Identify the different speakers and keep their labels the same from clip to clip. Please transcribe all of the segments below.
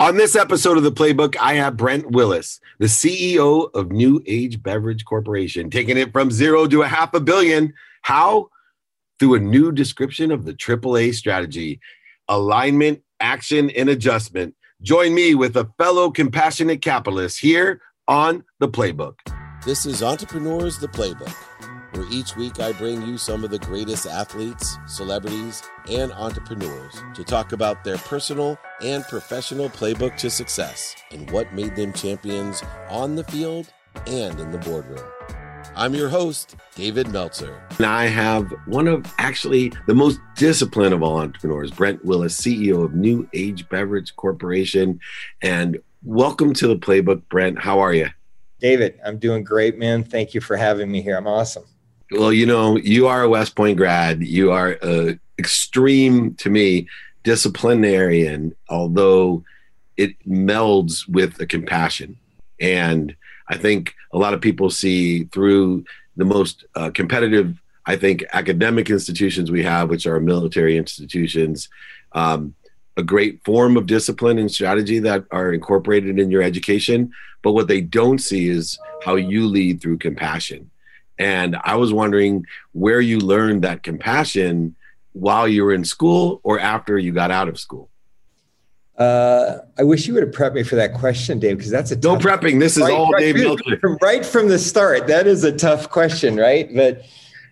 Speaker 1: On this episode of The Playbook, I have Brent Willis, the CEO of New Age Beverage Corporation, taking it from zero to $500 million. How? Through a new description of the AAA strategy: alignment, action, and adjustment. Join me with a fellow compassionate capitalist here on The Playbook.
Speaker 2: This is Entrepreneurs The Playbook, where each week I bring you some of the greatest athletes, celebrities, and entrepreneurs to talk about their personal and professional playbook to success and what made them champions on the field and in the boardroom. I'm your host, David Meltzer.
Speaker 1: And I have one of actually the most disciplined of all entrepreneurs, Brent Willis, CEO of New Age Beverage Corporation. And welcome to The Playbook, Brent. How are you?
Speaker 3: David, I'm doing great, man. Thank you for having me here. I'm awesome.
Speaker 1: Well, you know, you are a West Point grad. You are a extreme, to me, disciplinarian, although it melds with a compassion. And I think a lot of people see through the most competitive, I think, academic institutions we have, which are military institutions, a great form of discipline and strategy that are incorporated in your education. But what they don't see is how you lead through compassion. And I was wondering where you learned that compassion while you were in school or after you got out of school.
Speaker 3: I wish you would have prepped me for that question, Dave, because that's a
Speaker 1: no prepping. This is all Dave Meltzer.
Speaker 3: Right from the start. That is a tough question, right? But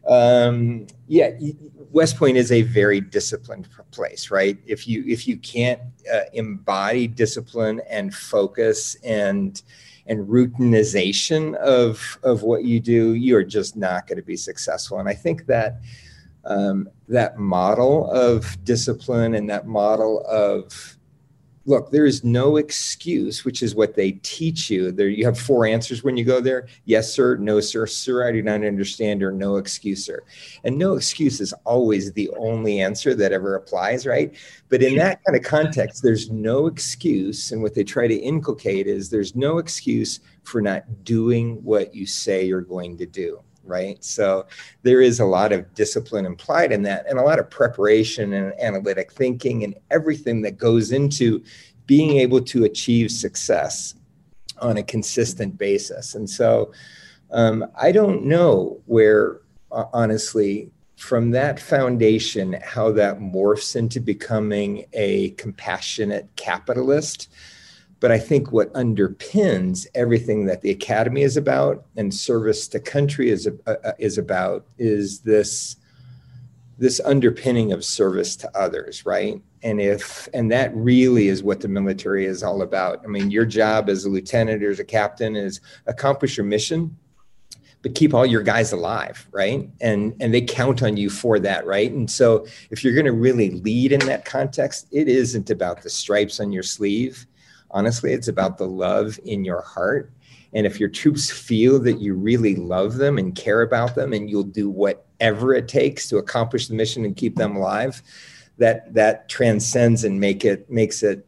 Speaker 3: West Point is a very disciplined place, right? If you can't embody discipline and focus and routinization of what you do, you are just not going to be successful. And I think that that model of discipline and that model of, look, there is no excuse, which is what they teach you. There, you have 4 answers when you go there. Yes, sir. No, sir. Sir, I do not understand. Or no excuse, sir. And no excuse is always the only answer that ever applies, right? But in that kind of context, there's no excuse. And what they try to inculcate is there's no excuse for not doing what you say you're going to do. Right. So there is a lot of discipline implied in that, and a lot of preparation and analytic thinking and everything that goes into being able to achieve success on a consistent basis. And so I don't know where, honestly, from that foundation, how that morphs into becoming a compassionate capitalist. But I think what underpins everything that the Academy is about and service to country is about is this underpinning of service to others, right? And that really is what the military is all about. I mean, your job as a lieutenant or as a captain is accomplish your mission, but keep all your guys alive, right? And they count on you for that, right? And so if you're going to really lead in that context, it isn't about the stripes on your sleeve. Honestly, it's about the love in your heart. And if your troops feel that you really love them and care about them, and you'll do whatever it takes to accomplish the mission and keep them alive, that transcends and makes it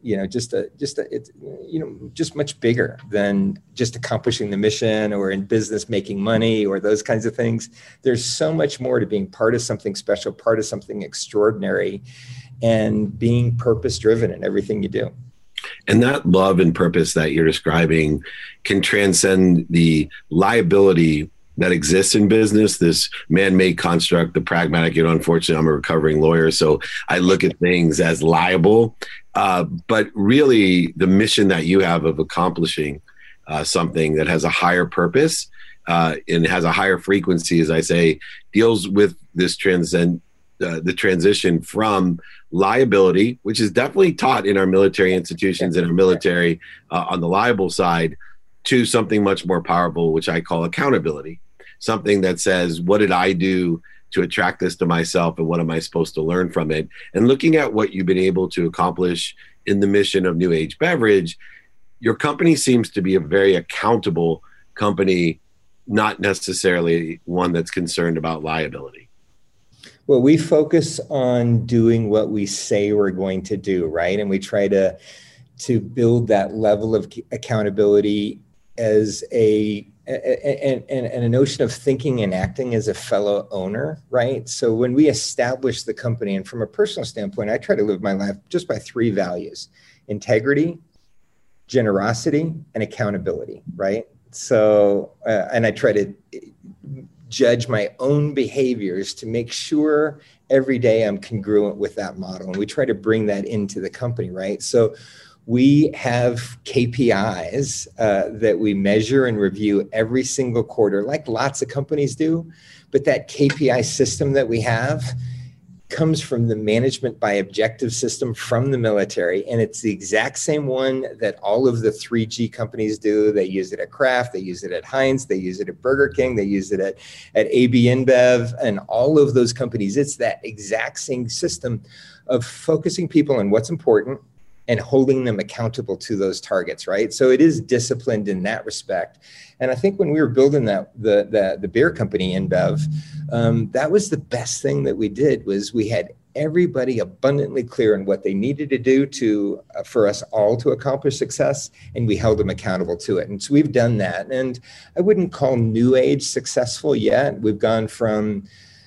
Speaker 3: just much bigger than just accomplishing the mission or in business making money or those kinds of things. There's so much more to being part of something special, part of something extraordinary, and being purpose driven in everything you do.
Speaker 1: And that love and purpose that you're describing can transcend the liability that exists in business, this man-made construct, the pragmatic. Unfortunately, I'm a recovering lawyer, so I look at things as liable. But really, the mission that you have of accomplishing something that has a higher purpose and has a higher frequency, as I say, deals with this the transition from liability, which is definitely taught in our military institutions and our military on the liable side, to something much more powerful, which I call accountability. Something that says, what did I do to attract this to myself, and what am I supposed to learn from it? And looking at what you've been able to accomplish in the mission of New Age Beverage, your company seems to be a very accountable company, not necessarily one that's concerned about liability.
Speaker 3: Well, we focus on doing what we say we're going to do, right? And we try to build that level of accountability as a notion of thinking and acting as a fellow owner, right? So when we establish the company, and from a personal standpoint, I try to live my life just by 3 values: integrity, generosity, and accountability, right? So, and I try to judge my own behaviors to make sure every day I'm congruent with that model. And we try to bring that into the company, right? So we have KPIs that we measure and review every single quarter, like lots of companies do. But that KPI system that we have comes from the management by objective system from the military. And it's the exact same one that all of the 3G companies do. They use it at Kraft, they use it at Heinz, they use it at Burger King, they use it at AB InBev, and all of those companies. It's that exact same system of focusing people on what's important and holding them accountable to those targets, right? So it is disciplined in that respect. And I think when we were building the beer company InBev, that was the best thing that we did, was we had everybody abundantly clear on what they needed to do for us all to accomplish success, and we held them accountable to it. And so we've done that. And I wouldn't call New Age successful yet. We've gone from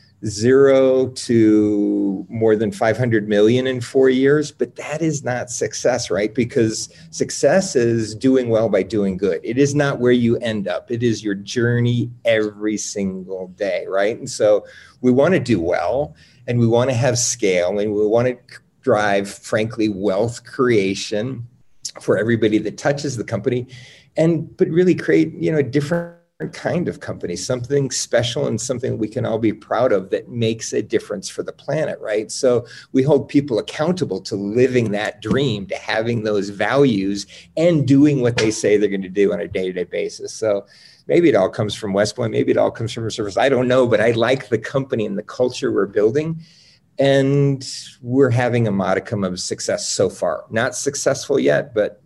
Speaker 3: 0 to more than 500 million in 4 years, but that is not success, right? Because success is doing well by doing good. It is not where you end up. It is your journey every single day, right? And so we want to do well, and we want to have scale, and we want to drive, frankly, wealth creation for everybody that touches the company, but really create, a different kind of company, something special and something we can all be proud of that makes a difference for the planet, right? So we hold people accountable to living that dream, to having those values and doing what they say they're going to do on a day-to-day basis. So maybe it all comes from West Point, maybe it all comes from a service. I don't know, but I like the company and the culture we're building. And we're having a modicum of success so far. Not successful yet, but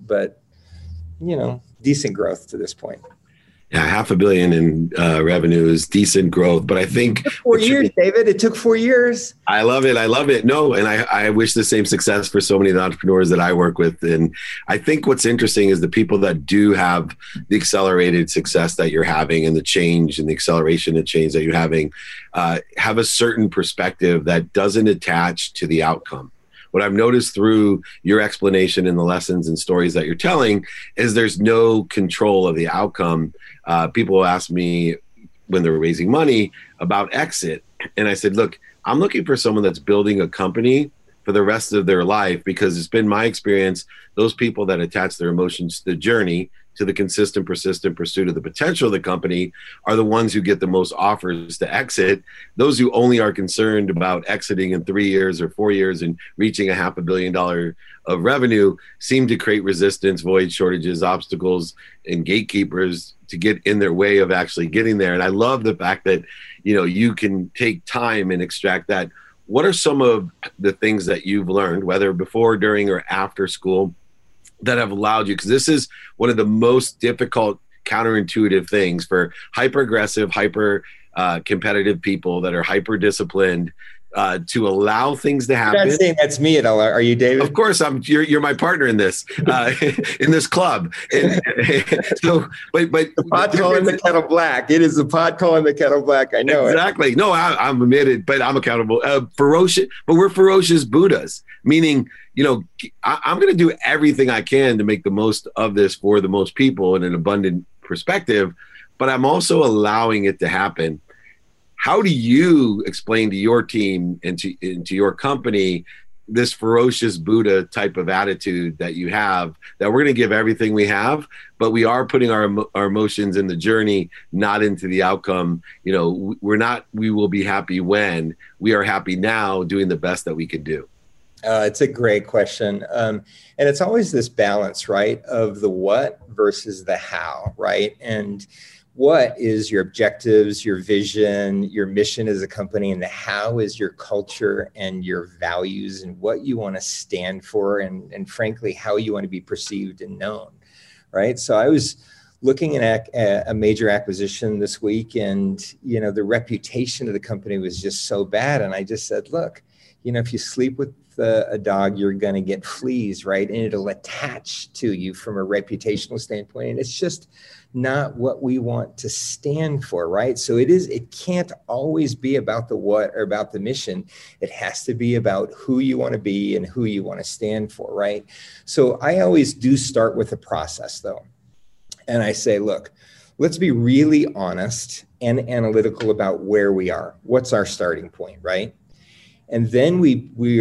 Speaker 3: decent growth to this point.
Speaker 1: Yeah, $500 million in revenue is decent growth, but I think
Speaker 3: it took 4 years, David. It took 4 years.
Speaker 1: I love it. No, and I wish the same success for so many of the entrepreneurs that I work with. And I think what's interesting is the people that do have the accelerated success that you're having, and the change and the acceleration and change that you're having, have a certain perspective that doesn't attach to the outcome. What I've noticed through your explanation and the lessons and stories that you're telling is there's no control of the outcome. People will ask me when they're raising money about exit. And I said, look, I'm looking for someone that's building a company for the rest of their life, because it's been my experience, those people that attach their emotions to the journey, to the consistent, persistent pursuit of the potential of the company, are the ones who get the most offers to exit. Those who only are concerned about exiting in 3 years or 4 years and reaching $500 million of revenue seem to create resistance, void, shortages, obstacles, and gatekeepers to get in their way of actually getting there. And I love the fact that, you can take time and extract that. What are some of the things that you've learned, whether before, during, or after school, that have allowed you, because this is one of the most difficult counterintuitive things for hyper aggressive, hyper competitive people that are hyper disciplined, to allow things to happen.
Speaker 3: You're not saying that's me at all, are you, David?
Speaker 1: Of course, you're my partner in this in this club. And, so, but
Speaker 3: the pot calling the kettle black. It is the pot calling the kettle black. I know
Speaker 1: exactly. No, I'm admitted, but I'm accountable. Ferocious, but we're ferocious Buddhas, meaning, I'm going to do everything I can to make the most of this for the most people in an abundant perspective, but I'm also allowing it to happen. How do you explain to your team and to your company this ferocious Buddha type of attitude that you have, that we're going to give everything we have, but we are putting our emotions in the journey, not into the outcome? We will be happy when we are happy now, doing the best that we can do.
Speaker 3: It's a great question. And it's always this balance, right, of the what versus the how, right? And what is your objectives, your vision, your mission as a company, and the how is your culture and your values and what you want to stand for, and frankly, how you want to be perceived and known, right? So I was looking at a major acquisition this week, and, the reputation of the company was just so bad. And I just said, look, if you sleep with a dog, you're going to get fleas, right? And it'll attach to you from a reputational standpoint. And it's just not what we want to stand for, right? So it can't always be about the what or about the mission. It has to be about who you want to be and who you want to stand for, right? So I always do start with a process though. And I say, look, let's be really honest and analytical about where we are. What's our starting point, right? And then we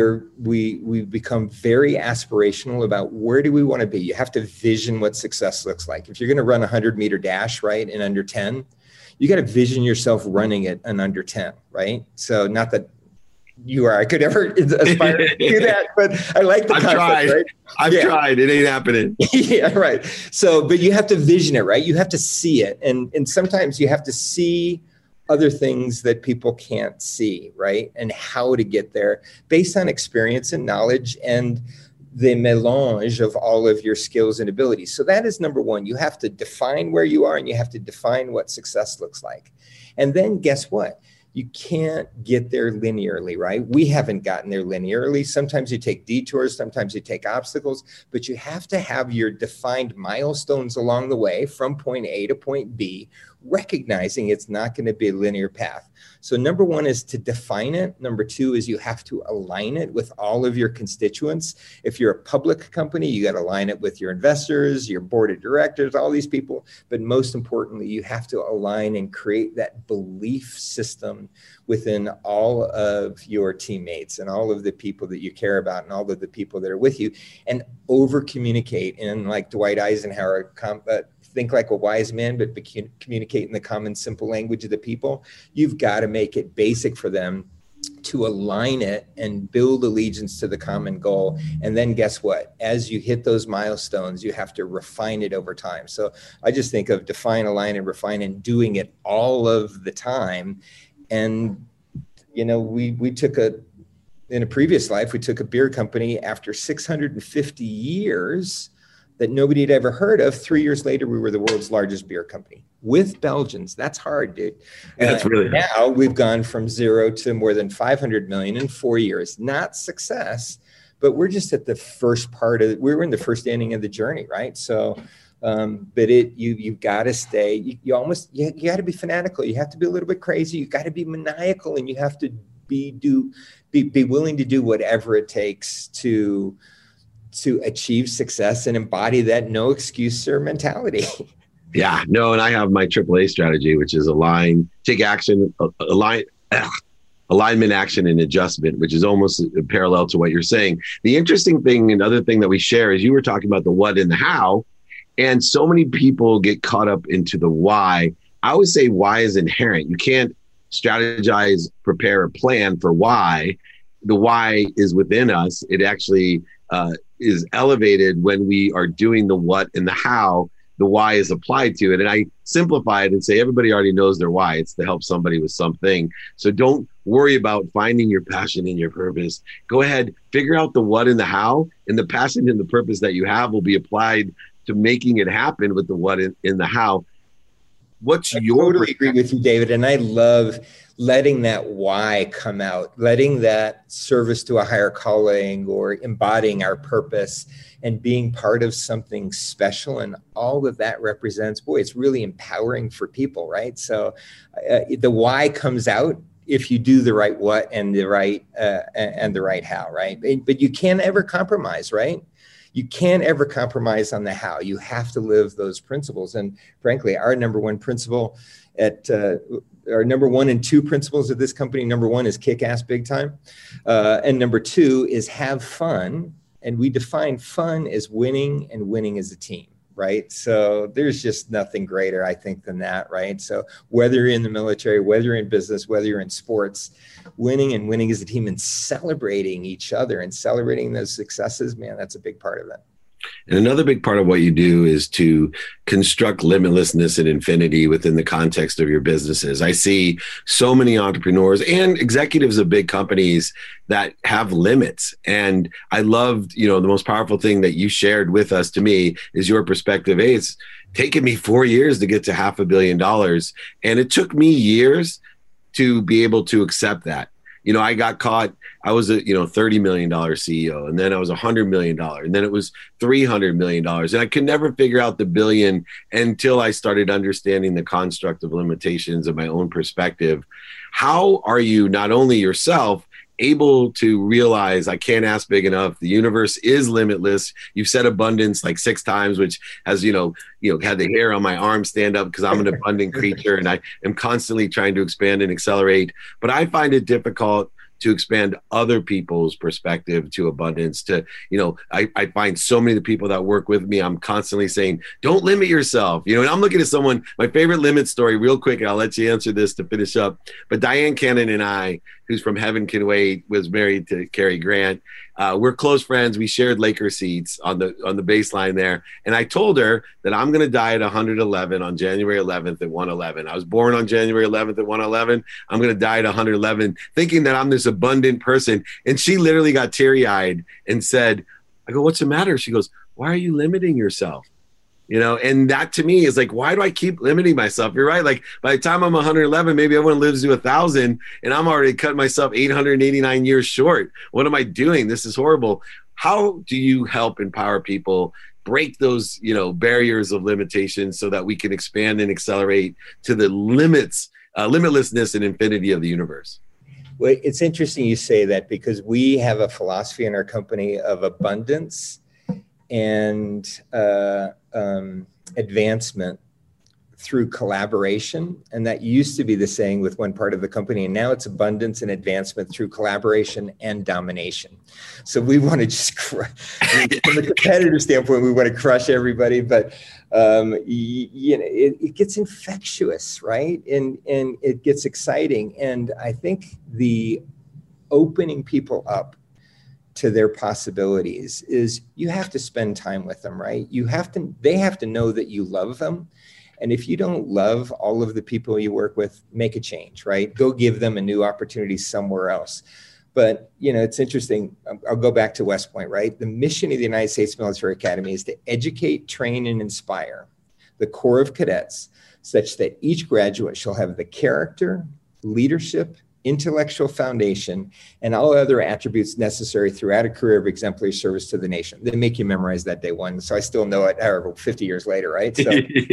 Speaker 3: become very aspirational about where do we want to be. You have to vision what success looks like. If you're going to run a 100-meter dash, right, in under 10, you got to vision yourself running it in under 10, right? So not that you or I could ever aspire to do that, but I like the concept, right?
Speaker 1: I've tried. It ain't happening.
Speaker 3: Yeah, right. So, but you have to vision it, right? You have to see it. And sometimes you have to see other things that people can't see, right? And how to get there based on experience and knowledge and the melange of all of your skills and abilities. So that is number one. You have to define where you are and you have to define what success looks like. And then guess what? You can't get there linearly, right? We haven't gotten there linearly. Sometimes you take detours, sometimes you take obstacles, but you have to have your defined milestones along the way from point A to point B, recognizing it's not going to be a linear path. So number one is to define it. Number two is you have to align it with all of your constituents. If you're a public company, you got to align it with your investors, your board of directors, all these people. But most importantly, you have to align and create that belief system within all of your teammates and all of the people that you care about and all of the people that are with you, and over communicate. And like Dwight Eisenhower, think like a wise man, but communicate in the common, simple language of the people. You've got to make it basic for them to align it and build allegiance to the common goal. And then guess what? As you hit those milestones, you have to refine it over time. So I just think of define, align, and refine, and doing it all of the time. And, you know, we took in a previous life, we took a beer company after 650 years that nobody had ever heard of. 3 years later, we were the world's largest beer company with Belgians. That's hard, dude.
Speaker 1: That's really hard.
Speaker 3: Now we've gone from 0 to more than 500 million in 4 years. Not success, but we're just at the first part of it. We were in the first inning of the journey, right? So, but you've got to stay. You got to be fanatical. You have to be a little bit crazy. You got to be maniacal, and you have to be willing to do whatever it takes to achieve success and embody that no excuse or mentality.
Speaker 1: Yeah, no, and I have my AAA strategy, which is take action, alignment, action, and adjustment, which is almost parallel to what you're saying. The interesting thing, another thing that we share is you were talking about the what and the how, and so many people get caught up into the why. I always say why is inherent. You can't strategize, prepare, or plan for why. The why is within us. It actually is elevated when we are doing the what and the how. The why is applied to it. And I simplify it and say everybody already knows their why. It's to help somebody with something. So don't worry about finding your passion and your purpose. Go ahead, figure out the what and the how, and the passion and the purpose that you have will be applied to making it happen with the what and the how.
Speaker 3: I totally agree with you, David. And I love letting that why come out, letting that service to a higher calling or embodying our purpose and being part of something special. And all of that represents, boy, it's really empowering for people, right? So the why comes out if you do the right what and the right how, right? But you can't ever compromise, right? You can't ever compromise on the how. You have to live those principles. And frankly, our number one principle our number one and two principles of this company, number one is kick ass big time. And number two is have fun. And we define fun as winning and winning as a team, right? So there's just nothing greater, I think, than that, right? So whether you're in the military, whether you're in business, whether you're in sports, winning and winning as a team and celebrating each other and celebrating those successes, man, that's a big part of it.
Speaker 1: And another big part of what you do is to construct limitlessness and infinity within the context of your businesses. I see so many entrepreneurs and executives of big companies that have limits. And I loved, the most powerful thing that you shared with us to me is your perspective. Hey, it's taken me 4 years to get to $500 million. And it took me years to be able to accept that. I got caught. I was a, $30 million CEO, and then I was $100 million, and then it was $300 million. And I could never figure out the billion until I started understanding the construct of limitations of my own perspective. How are you not only yourself able to realize I can't ask big enough? The universe is limitless. You've said abundance like 6 times, which has, had the hair on my arm stand up because I'm an abundant creature and I am constantly trying to expand and accelerate. But I find it difficult to expand other people's perspective to abundance. I find so many of the people that work with me, I'm constantly saying, don't limit yourself. And I'm looking at someone, my favorite limit story real quick, and I'll let you answer this to finish up. But Diane Cannon and I, who's from Heaven Can Wait, was married to Cary Grant. We're close friends. We shared Laker seats on the baseline there. And I told her that I'm going to die at 111 on January 11th at 111. I was born on January 11th at 111. I'm going to die at 111, thinking that I'm this abundant person. And she literally got teary-eyed and said, I go, what's the matter? She goes, why are you limiting yourself? And that to me is like, why do I keep limiting myself? You're right. Like by the time I'm 111, maybe everyone lives to 1,000 and I'm already cut myself 889 years short. What am I doing? This is horrible. How do you help empower people, break those, barriers of limitations so that we can expand and accelerate to the limitlessness and infinity of the universe?
Speaker 3: Well, it's interesting you say that because we have a philosophy in our company of abundance and advancement through collaboration. And that used to be the saying with one part of the company. And now it's abundance and advancement through collaboration and domination. So we want to just from a competitive standpoint, we want to crush everybody, but it gets infectious, right? And it gets exciting. And I think the opening people up to their possibilities is you have to spend time with them, right? They have to know that you love them. And if you don't love all of the people you work with, make a change, right? Go give them a new opportunity somewhere else. But, it's interesting. I'll go back to West Point, right? The mission of the United States Military Academy is to educate, train, and inspire the Corps of Cadets such that each graduate shall have the character, leadership, intellectual foundation, and all other attributes necessary throughout a career of exemplary service to the nation. They make you memorize that day one. So I still know it, however, 50 years later, right? So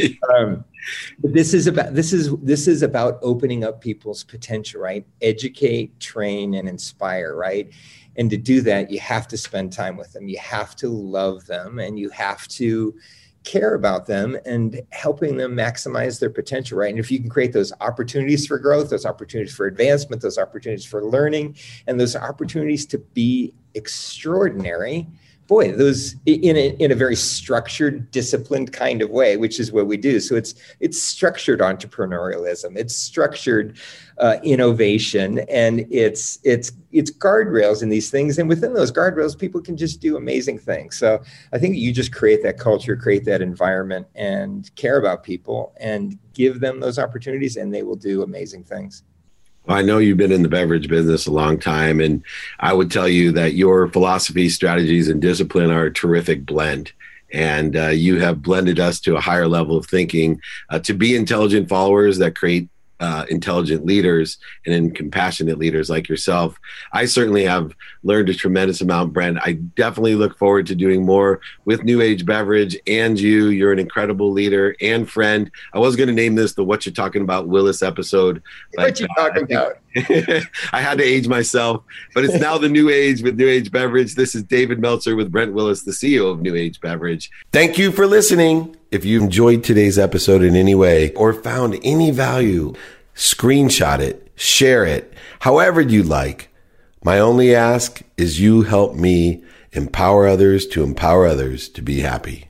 Speaker 3: but this is about opening up people's potential, right? Educate, train, and inspire, right? And to do that, you have to spend time with them. You have to love them, and you have to care about them and helping them maximize their potential, right? And if you can create those opportunities for growth, those opportunities for advancement, those opportunities for learning, and those opportunities to be extraordinary, boy, those in a very structured, disciplined kind of way, which is what we do. So it's structured entrepreneurialism, it's structured innovation, and it's guardrails in these things. And within those guardrails, people can just do amazing things. So I think you just create that culture, create that environment, and care about people, and give them those opportunities, and they will do amazing things.
Speaker 1: I know you've been in the beverage business a long time, and I would tell you that your philosophy, strategies, and discipline are a terrific blend. And you have blended us to a higher level of thinking, to be intelligent followers that create intelligent leaders and compassionate leaders like yourself. I certainly have learned a tremendous amount, Brent. I definitely look forward to doing more with New Age Beverage and you. You're an incredible leader and friend. I was going to name this the What You're Talking About Willis episode.
Speaker 3: What you talking about?
Speaker 1: I had to age myself, but it's now the New Age with New Age Beverage. This is David Meltzer with Brent Willis, the CEO of New Age Beverage. Thank you for listening. If you enjoyed today's episode in any way or found any value, screenshot it, share it, however you like. My only ask is you help me empower others to be happy.